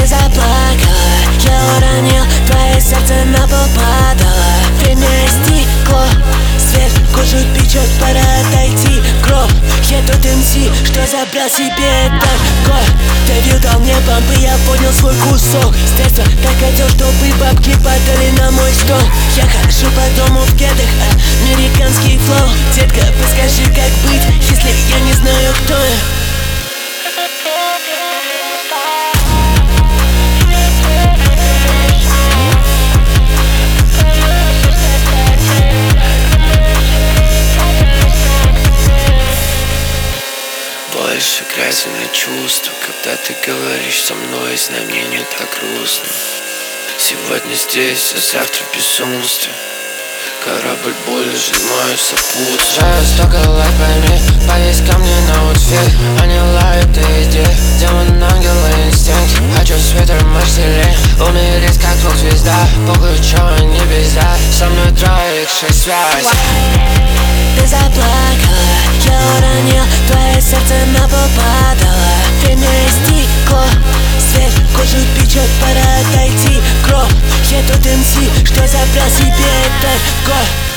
Ты заплакала, я уронил твое сердце на пол падало. Время и стекло, свет кожу печет, пора отойти. Гроб, я тот МС, что забрал себе такой. Давил, дал мне бомбы, я понял свой кусок. С детства так хотел, чтобы бабки падали на мой стол. Я хожу по дому в кедах, американский флоу. Детка, подскажи, как быть, если я не знаю, кто я. Больше грязи на чувства, когда ты говоришь со мной, с нами мне не так грустно. Сегодня здесь, а завтра безумстве. Корабль боли сжимаю сопутствие. Жаль, столько лайк, пойми, повесь ко мне на аутфит. Они лают и иди, демон, ангел и инстинкт. Хочу свитер, мастелин, умереть как рок-звезда. Похуй, чё, не беда, со мной троих 6 связь. Ты заплакала, я уронил твое сердце на пол падало. Время и стекло, свет кожу печет, пора отойти. Гроб, я тот МС, что забрал себе такой.